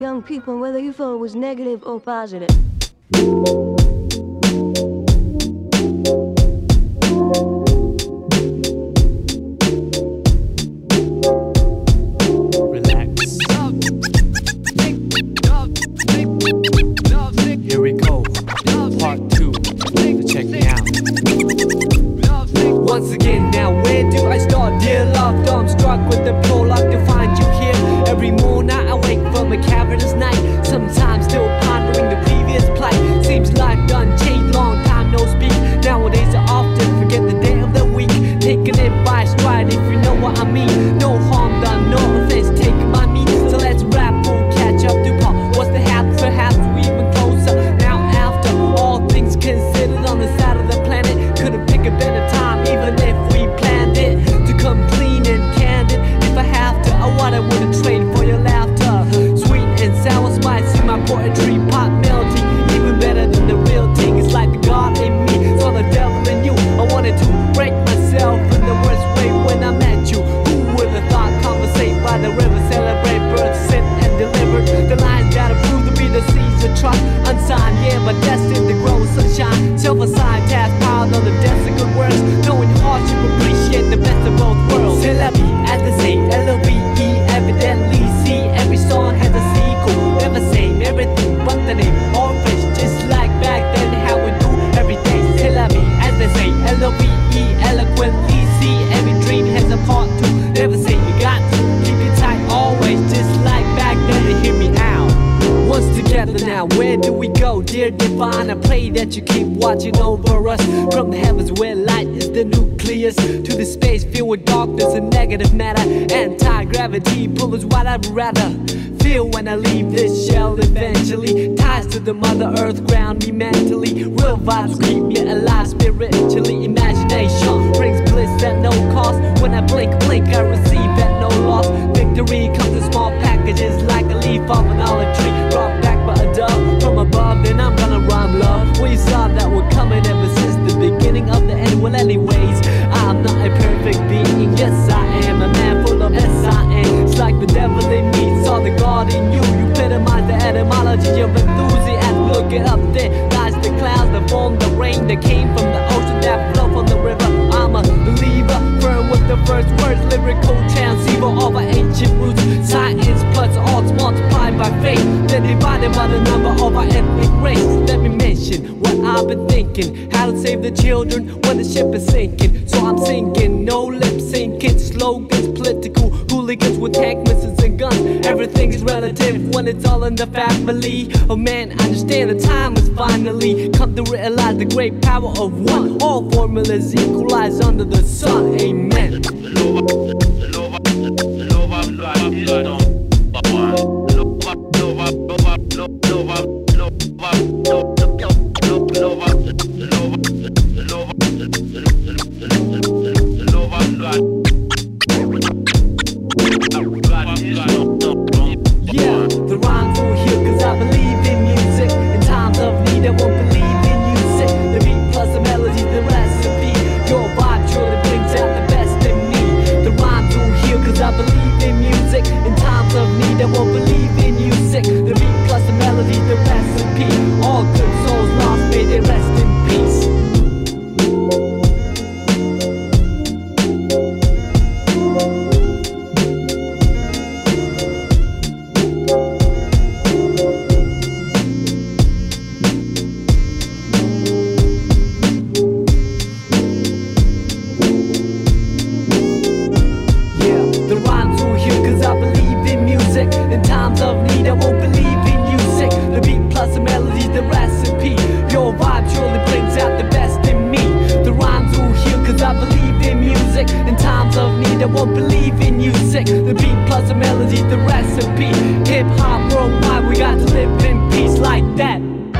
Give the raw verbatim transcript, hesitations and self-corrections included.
young people, whether you feel it was negative or positive. Here we go, part two, so check me out. Once again, now where do I start? Dear love, I'm struck with the prologue to find you here. Every morning I awake from a cavernous night, sometimes still pondering the previous plight. Seems life done changed, long time no speak. Nowadays I often forget the day of the week, taking it by stride if you know what I mean. No harm done, no offense taken by me. So let's rap, we'll catch up to Paul. What's the half? Perhaps we even closer now after all things considered on the side of the planet. Couldn't pick a better time even if we planned it to come clean and candid. If I have to, I what I wouldn't trade for your laughter. Sweet and sour spice in my poetry, pop melody, even better than the real thing. It's like the God in me, saw the devil in you. I wanted to break myself in the worst way when I met you. Who would have thought? Conversate by the river, celebrate birds, sit and deliver the lines that are proved to be the seeds of trust. Unsigned, yeah, but destined to grow sunshine. Self-assigned task piled on the desk of good words. Knowing hardship, appreciate the best of both worlds. C'est la vie, as they say, L O V E, evidently see every song has a sequel. Never same, everything but the name. All fish, just like back then, how we do every day. C'est la vie, as they say, L O V E, eloquently see every dream has a part two. Never say you got to keep it tight always, just like back then. To hear me out. Once together now, where do we go? Dear divine, I pray that you keep watching over us. From the heavens where light is the nucleus, to the space filled with darkness and negative matter. Anti-gravity pull is what I'd rather feel when I leave this shell eventually. Ties to the mother earth ground me mentally. Real vibes keep me alive spiritually. Imagination brings bliss at no cost. When I blink, blink, I receive at no loss. Victory comes in small packages like a leaf off an olive tree. Brought back by a dove from above, then I'm gonna rhyme love. We saw that we're coming ever since the beginning of the end. Well anyways, I'm not a perfect being. Yes I am a man full of S I N. It's like the devil in me, saw the God in you. You epitomize the etymology of enthusiasm. Look it up, there lies the clouds that form the rain that came from the ocean that flow from the river. I'm a believer, firm with the first words, lyrical transceiver of our ancient roots. Science plus odds multiplied by faith, then divided by the number of our ethnic race. Let me mention what I've been thinking, how to save the children when the ship is sinking. So I'm sinking, no lip syncing, slogans, political hooligans with tank missiles and guns. Everything is relative when it's all in the family. Oh man, I understand the time has finally come to realize the great power of one. All formulas equalize under the sun. Amen. Yeah, the rhymes will heal cause I believe in music. In times of need I won't believe in music. The beat plus the melody, the recipe. Your vibe truly brings out the best in me. The rhymes will heal cause I believe in music. In times of need I won't believe in music. The beat plus the melody, the recipe. All good souls lost, may they rest in peace. The rhymes will heal cause I believe in music. In times of need I won't believe in music. The beat plus the melody, the recipe. Your vibe surely brings out the best in me. The rhymes will heal cause I believe in music. In times of need I won't believe in